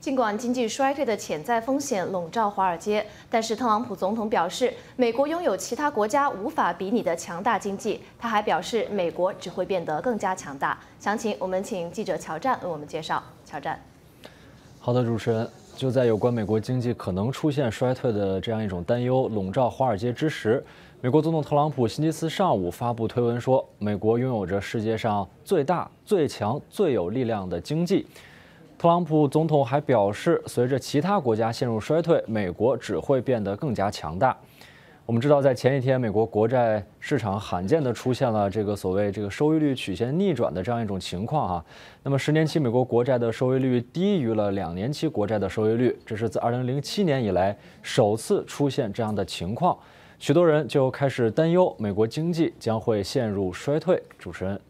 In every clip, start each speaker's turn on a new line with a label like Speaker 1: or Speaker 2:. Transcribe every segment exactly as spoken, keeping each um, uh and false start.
Speaker 1: 尽管经济衰退的潜在风险笼罩华尔街，但是特朗普总统表示，美国拥有其他国家无法比拟的强大经济。他还表示，美国只会变得更加强大。详情我们请记者乔战为我们介绍。乔战，
Speaker 2: 好的，主持人。就在有关美国经济可能出现衰退的这样一种担忧笼罩华尔街之时，美国总统特朗普星期四上午发布推文说，美国拥有着世界上最大、最强、最有力量的经济。特朗普总统还表示，随着其他国家陷入衰退，美国只会变得更加强大。我们知道，在前一天，美国国债市场罕见地出现了这个所谓这个收益率曲线逆转的这样一种情况哈。那么，十年期美国国债的收益率低于了两年期国债的收益率，这是自二零零七年以来首次出现这样的情况。许多人就开始担忧美国经济将会陷入衰退。主持人。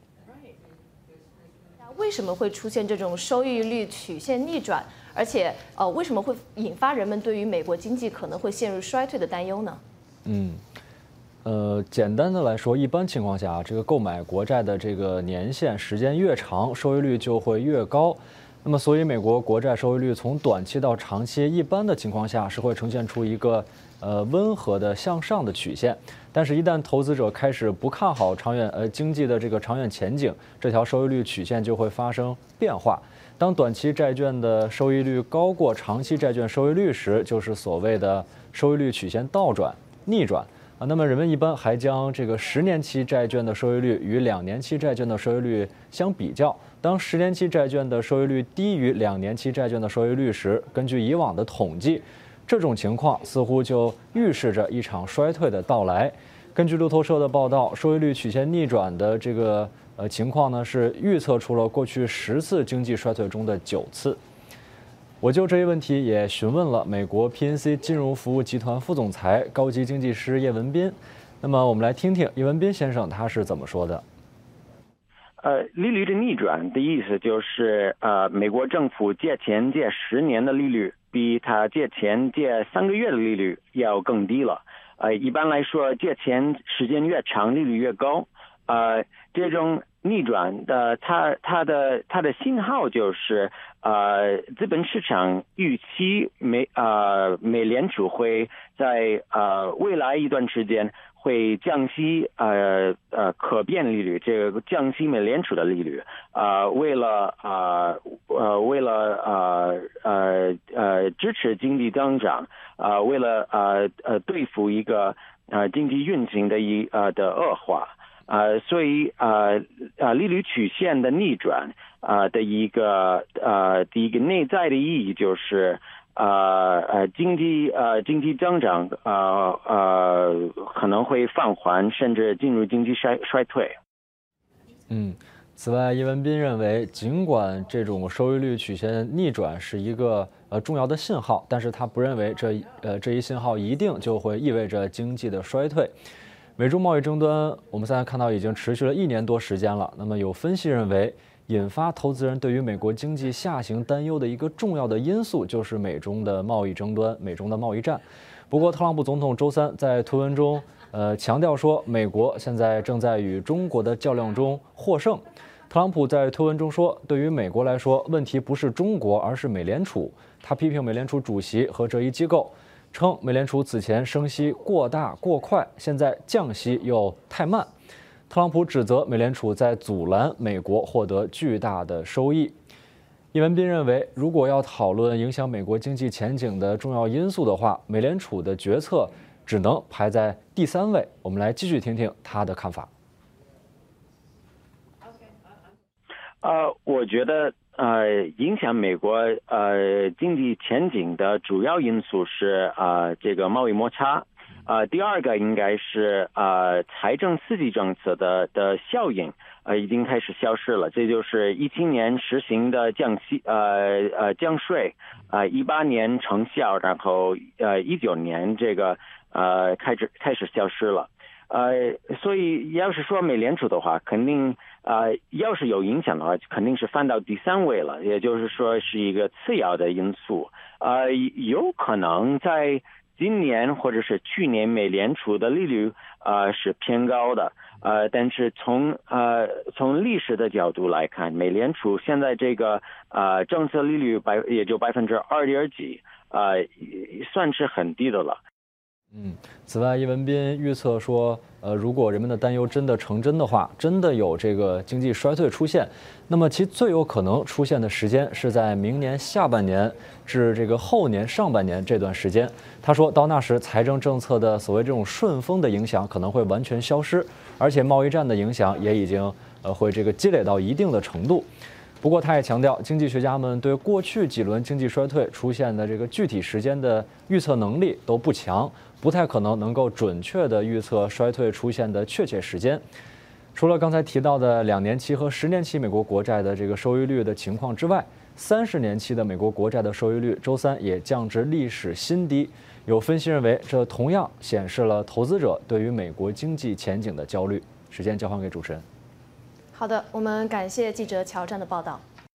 Speaker 1: 为什么会出现这种收益率曲线逆转？而且，呃，为什么会引发人们对于美国经济可能会陷入衰退的担忧呢？
Speaker 2: 嗯，呃，简单的来说，一般情况下，这个购买国债的这个年限时间越长，收益率就会越高。那么，所以美国国债收益率从短期到长期，一般的情况下是会呈现出一个呃温和的向上的曲线。但是，一旦投资者开始不看好长远呃经济的这个长远前景，这条收益率曲线就会发生变化。当短期债券的收益率高过长期债券收益率时，就是所谓的收益率曲线倒转、逆转啊。那么，人们一般还将这个十年期债券的收益率与两年期债券的收益率相比较。当十年期债券的收益率低于两年期债券的收益率时，根据以往的统计，这种情况似乎就预示着一场衰退的到来。根据路透社的报道，收益率曲线逆转的这个呃情况呢，是预测出了过去十次经济衰退中的九次。我就这一问题也询问了美国 P N C 金融服务集团副总裁、高级经济师叶文斌。那么我们来听听叶文斌先生他是怎么说的。
Speaker 3: 呃，利率的逆转的意思就是，呃，美国政府借钱借十年的利率比他借钱借三个月的利率要更低了。呃，一般来说，借钱时间越长，利率越高。呃，这种逆转的，它它的它的信号就是，呃，资本市场预期美呃美联储会在呃未来一段时间会降息呃呃可变利率，这个降息美联储的利率，呃，为了呃呃为了呃呃呃支持经济增长，呃，为了呃呃对付一个呃经济运行的一呃的恶化。呃，所以呃呃利率曲线的逆转呃的一个呃第一个内在的意义就是呃呃经济呃经济增长呃呃可能会放缓，甚至进入经济衰衰退。
Speaker 2: 嗯，此外，叶文斌认为，尽管这种收益率曲线逆转是一个呃重要的信号，但是他不认为这呃这一信号一定就会意味着经济的衰退。美中贸易争端，我们现在看到已经持续了一年多时间了。那么有分析认为，引发投资人对于美国经济下行担忧的一个重要的因素，就是美中的贸易争端、美中的贸易战。不过，特朗普总统周三在推文中，呃，强调说，美国现在正在与中国的较量中获胜。特朗普在推文中说，对于美国来说，问题不是中国，而是美联储。他批评美联储主席和这一机构。称美联储此前升息过大过快，现在降息又太慢。特朗普指责美联储在阻拦美国获得巨大的收益。叶文斌认为，如果要讨论影响美国经济前景的重要因素的话，美联储的决策只能排在第三位。我们来继续听听他的看法。
Speaker 3: 呃，我觉得呃，影响美国呃经济前景的主要因素是呃这个贸易摩擦，呃，第二个应该是呃财政刺激政策的的效应呃已经开始消失了，这就是一七年实行的降息呃呃降税，呃一八年成效，然后呃一九年这个呃开始开始消失了。呃，所以要是说美联储的话，肯定呃，要是有影响的话，肯定是翻到第三位了，也就是说是一个次要的因素。呃，有可能在今年或者是去年美联储的利率呃是偏高的，呃，但是从呃从历史的角度来看，美联储现在这个呃政策利率百也就百分之二点几，呃，算是很低的了。
Speaker 2: 嗯，此外，叶文斌预测说，呃，如果人们的担忧真的成真的话，真的有这个经济衰退出现，那么其最有可能出现的时间是在明年下半年至这个后年上半年这段时间。他说到那时，财政政策的所谓这种顺风的影响可能会完全消失，而且贸易战的影响也已经呃会这个积累到一定的程度。不过，他也强调，经济学家们对过去几轮经济衰退出现的这个具体时间的预测能力都不强，不太可能能够准确地预测衰退出现的确切时间。除了刚才提到的两年期和十年期美国国债的这个收益率的情况之外，三十年期的美国国债的收益率周三也降至历史新低。有分析认为，这同样显示了投资者对于美国经济前景的焦虑。时间交还给主持人。
Speaker 1: 好的，我们感谢记者乔战的报道。